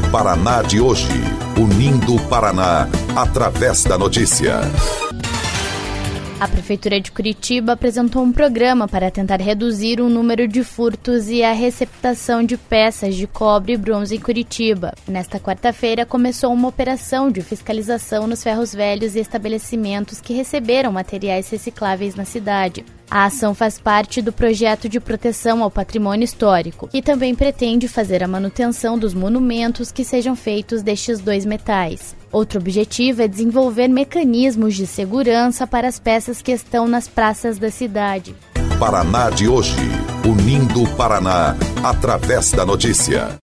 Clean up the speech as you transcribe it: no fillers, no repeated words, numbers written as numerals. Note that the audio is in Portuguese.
Paraná de hoje, unindo o Paraná através da notícia. A Prefeitura de Curitiba apresentou um programa para tentar reduzir o número de furtos e a receptação de peças de cobre e bronze em Curitiba. Nesta quarta-feira, começou uma operação de fiscalização nos ferros velhos e estabelecimentos que receberam materiais recicláveis na cidade. A ação faz parte do projeto de proteção ao patrimônio histórico, que também pretende fazer a manutenção dos monumentos que sejam feitos destes dois metais. Outro objetivo é desenvolver mecanismos de segurança para as peças que estão nas praças da cidade. Paraná de hoje, unindo o Paraná através da notícia.